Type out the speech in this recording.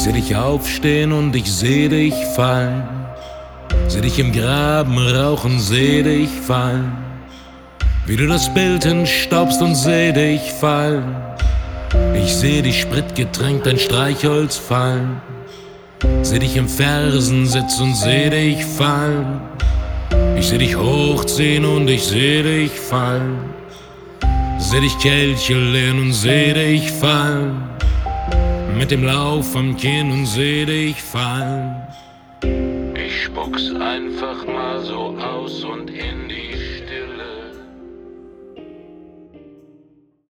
seh dich aufstehen und ich seh dich fallen. Seh dich im Graben rauchen, seh dich fallen. Wie du das Bild hinstaubst und seh dich fallen. Ich seh dich spritgetränkt ein Streichholz fallen. Seh dich im Fersen sitzen und seh dich fallen. Ich seh dich hochziehen und ich seh dich fallen. Seh dich Kelche leeren und seh dich fallen. Mit dem Lauf am Kinn und seh dich fallen. Ich spuck's einfach mal so aus und in die